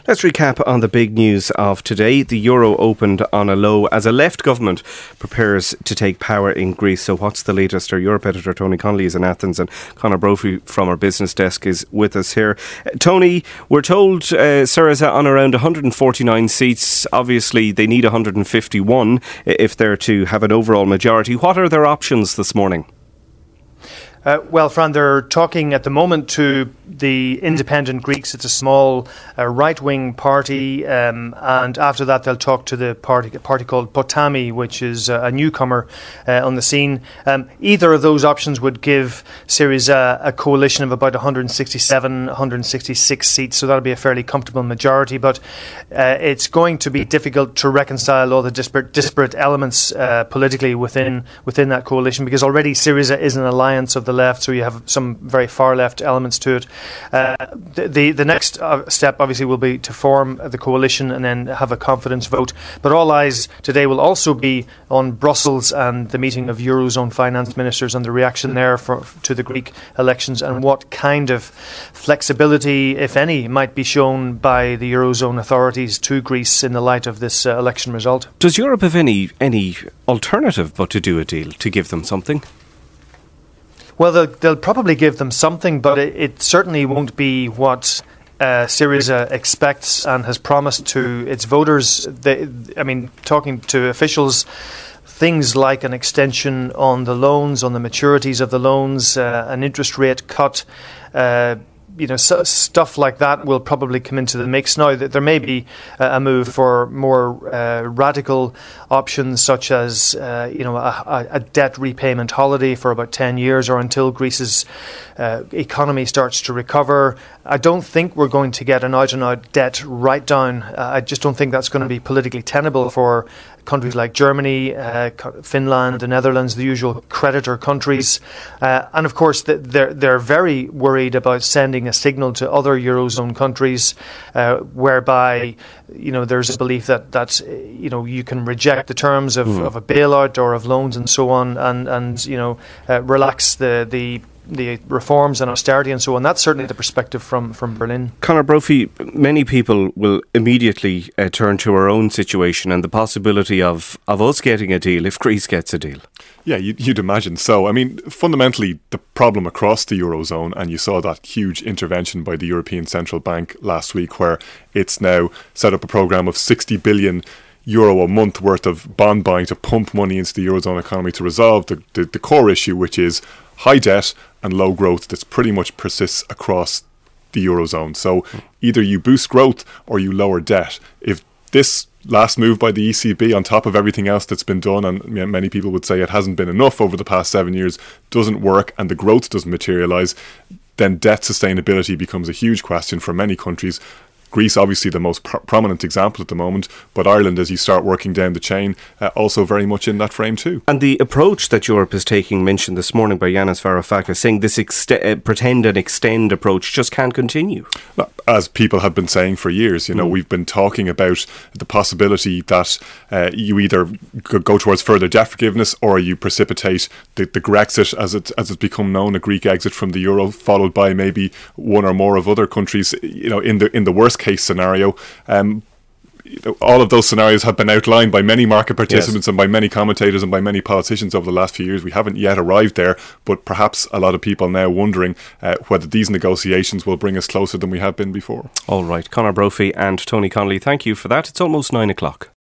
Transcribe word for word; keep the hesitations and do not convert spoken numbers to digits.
Let's recap on the big news of today. The euro opened on a low as a left government prepares to take power in Greece. So what's the latest? Our Europe editor Tony Connolly is in Athens and Conor Brophy from our business desk is with us here. Uh, Tony, we're told uh, Syriza on around one hundred forty-nine seats. Obviously they need one hundred fifty-one if they're to have an overall majority. What are their options this morning? Uh, well, Fran, they're talking at the moment to the Independent Greeks. It's a small uh, right-wing party, um, and after that they'll talk to the party a party called Potami, which is uh, a newcomer uh, on the scene. Um, either of those options would give Syriza a coalition of about one hundred sixty-seven, one hundred sixty-six seats, so that'll be a fairly comfortable majority. But uh, it's going to be difficult to reconcile all the disparate, disparate elements uh, politically within within that coalition, because already Syriza is an alliance of the left, so you have some very far left elements to it. Uh, the, the the next uh, step obviously will be to form the coalition and then have a confidence vote. But all eyes today will also be on Brussels and the meeting of Eurozone finance ministers and the reaction there for, to the Greek elections, and what kind of flexibility, if any, might be shown by the Eurozone authorities to Greece in the light of this uh, election result. Does Europe have any any alternative but to do a deal, to give them something? Well, they'll, they'll probably give them something, but it, it certainly won't be what uh, Syriza expects and has promised to its voters. They, I mean, talking to officials, things like an extension on the loans, on the maturities of the loans, uh, an interest rate cut, uh, you know, so stuff like that will probably come into the mix. Now, there may be a move for more uh, radical options, such as uh, you know, a, a debt repayment holiday for about ten years or until Greece's uh, economy starts to recover. I don't think we're going to get an out-and-out debt write-down. Uh, I just don't think that's going to be politically tenable for countries like Germany, uh, Finland, the Netherlands, the usual creditor countries. Uh, and of course, they're, they're very worried about sending a signal to other Eurozone countries uh, whereby, you know, there's a belief that, that you know, you can reject the terms of, mm. of a bailout or of loans and so on, and, and you know, uh, relax the, the the reforms and austerity and so on. That's certainly the perspective from, from Berlin. Conor Brophy, many people will immediately uh, turn to our own situation and the possibility of, of us getting a deal if Greece gets a deal. Yeah, you'd, you'd imagine so. I mean, fundamentally, the problem across the Eurozone, and you saw that huge intervention by the European Central Bank last week, where it's now set up a programme of sixty billion euro a month worth of bond buying to pump money into the Eurozone economy to resolve the, the, the core issue, which is high debt and low growth that pretty much persists across the Eurozone. So either you boost growth or you lower debt. If this last move by the E C B, on top of everything else that's been done, and many people would say it hasn't been enough over the past seven years, doesn't work and the growth doesn't materialise, then debt sustainability becomes a huge question for many countries. Greece, obviously the most pro- prominent example at the moment, but Ireland, as you start working down the chain, uh, also very much in that frame too. And the approach that Europe is taking, mentioned this morning by Yanis Varoufakis, saying this ext- uh, pretend and extend approach just can't continue. As people have been saying for years, you know, mm. we've been talking about the possibility that uh, you either go towards further debt forgiveness or you precipitate the, the Grexit, as it as it's become known, a Greek exit from the euro, followed by maybe one or more of other countries, you know, in the in the worst case scenario. Um, you know, all of those scenarios have been outlined by many market participants, yes, and by many commentators and by many politicians over the last few years. We haven't yet arrived there, but perhaps a lot of people now wondering uh, whether these negotiations will bring us closer than we have been before. All right, Conor Brophy and Tony Connolly, thank you for that. It's almost nine o'clock.